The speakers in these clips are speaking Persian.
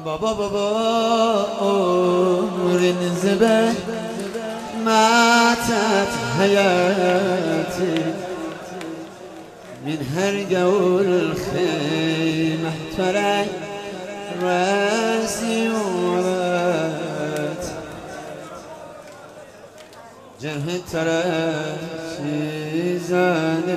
بابا أورين زبه ماتت حياتي من هرقول الخيمة ترى راسي وعلت جرح ترى شيزان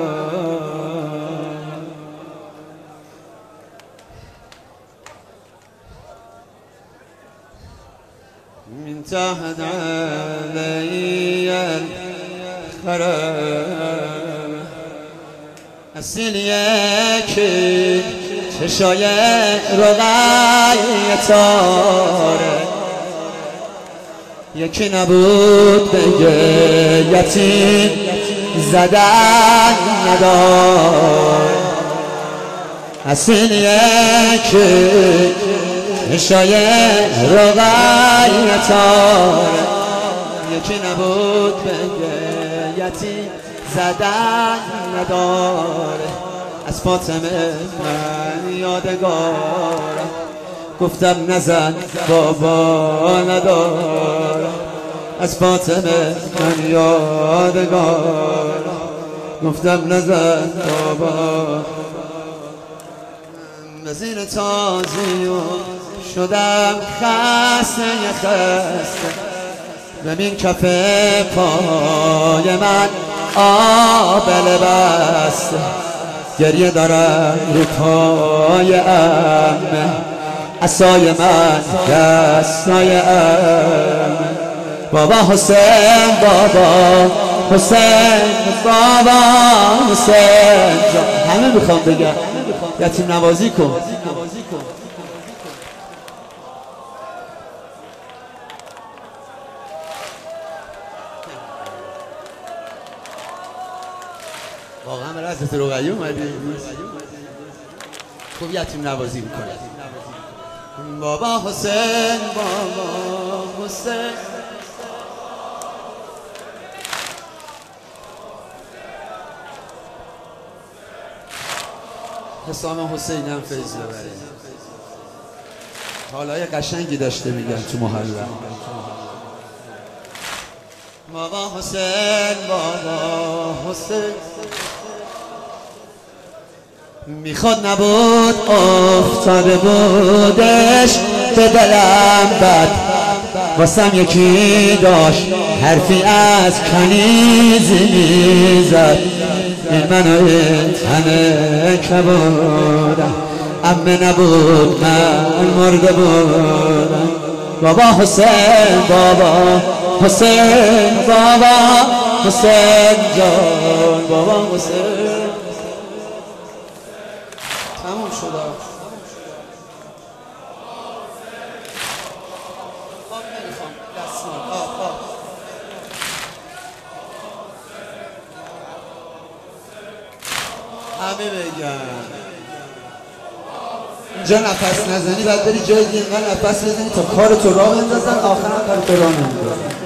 من تحت علي الخراب اصیل یکی چشای رقای تاره یکی نبود بگه یتیم زدن ندار اصیل یکی چشای رقای تاره یکی نبود بگه یتیم زدن نداره از فاطمه من یادگارم گفتم نزن بابا ندارم از فاطمه من یادگارم گفتم نزن بابا وزیر تازیون شدم خسته ببین کف پای من آبله بسته گریه دارم رو پای امه عصای من دستای امه بابا حسین بابا حسین بابا حسین همه میخوام بگم یتیم نوازی کن واقعا برای حضرت رقیه اومدی خوب یتیم نوازی میکنه بابا حسین بابا حسین حسام حسین هم فیض ببره حالای قشنگی داشته میگن تو محله بابا حسین بابا حسین میخواد نبود افتاده بودش به دلم بد واسم یکی داشت حرفی از کنیزی میزد این منو همه کبودم امه نبود من مرده بودم بابا حسین بابا حسین بابا حسین جان بابا حسین تموم شد همه بگن اینجا نفس نزنی بعد بری جای دیگه اینقدر نفس بزنی تا کار تو راه بندازن آخرم کار تو راه نمیندازن